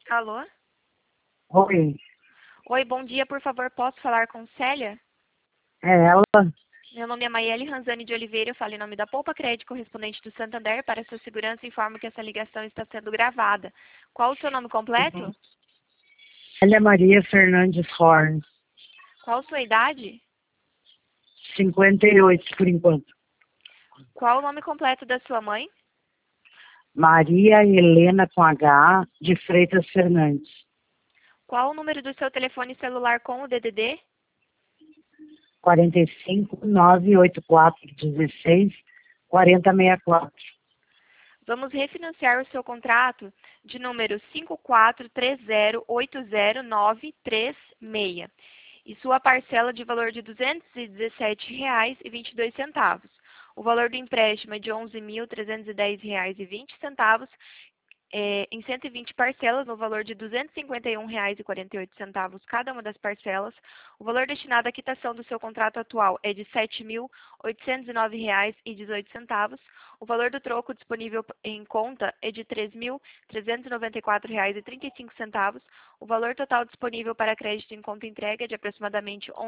Alô? Oi, Oi, bom dia, por favor, posso falar com Célia? é ela? Meu nome é Maiele Ranzani de Oliveira, eu falo em nome da Poupa Crédito correspondente do Santander. Para sua segurança, informo que essa ligação está sendo gravada. Qual o seu nome completo? Ela Maria Fernandes Horn, Qual sua idade? 58 por enquanto. Qual o nome completo da sua mãe? Maria Helena com H, de Freitas Fernandes. Qual o número do seu telefone celular com o DDD? 45 984 16 4064. Vamos refinanciar o seu contrato de número 543080936 e sua parcela de valor de R$ 217,22. O valor do empréstimo é de R$ 11.310,20, em 120 parcelas, no valor de R$ 251,48 cada uma das parcelas. O valor destinado à quitação do seu contrato atual é de R$ 7.809,18. O valor do troco disponível em conta é de R$ 3.394,35. O valor total disponível para crédito em conta entrega é de aproximadamente